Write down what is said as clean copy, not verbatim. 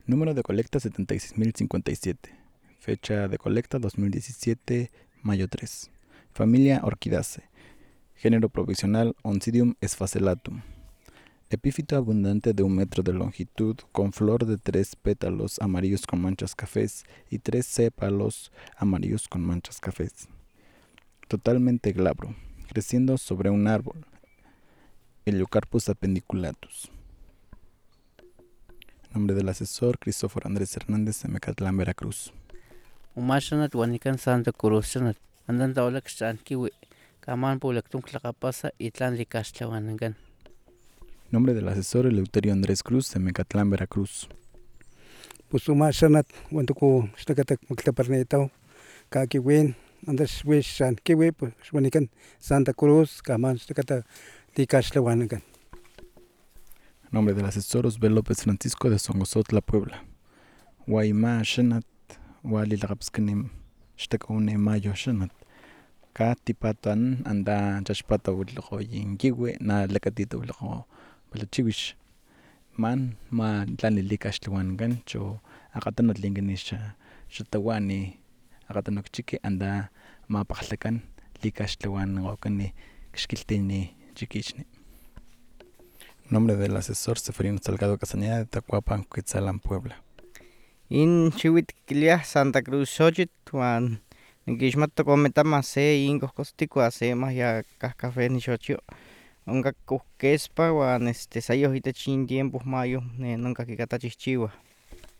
Número de colecta 76.057. Fecha de colecta 2017, mayo 3. Familia Orchidaceae. Género provisional Oncidium esfacellatum. Epífito abundante de 1 metro de longitud, con flor de 3 pétalos amarillos con manchas cafés y 3 sépalos amarillos con manchas cafés. Totalmente glabro, creciendo sobre un árbol. Heliocarpus appendiculatus. Nombre del asesor, Cristóforo Andrés Hernández, de Mecatlán, Veracruz. Umashanat wanikan Santa Cruz shanat. Andan tawlak shan kiwi. Kaman pulaktum tlakapasa itlan likashtlawanangan. Nombre del asesor, Eleuterio Andrés Cruz, de Mecatlán, Veracruz. Pues umashanat wantuku shtakatak maklaparnetaw kakiwin andas wish shan kiwi pues wanikan Santa Cruz kaman shtakata likashtlawanangan. Nombre del asesor, Osbel López Francisco, de Songosotla, Puebla. Guayma Shanat, Walilagapskanim, Shtakaune Mayo Shanat. Ka tipatan anda chashpata wilho yingiwe na lakatita wilho palachiwish. Man ma tlanilika xtlawangan cho akatano tlinganisha xatawani akatano chiki anda ma pakhlakan lika xtlawanokani xkiltini chikichni. Nombre del asesor, Seferino Salgado Castañeda, de Tacuapan, Quetzalan, Puebla. In chiwit kiliah Santa Cruz xochit wan nikixmatok ometama se inkohkostikua se mahya kahcafé nixochio onka kohkespa wan sayoh itech in tiempo mayo nonka kikatachihchiuah.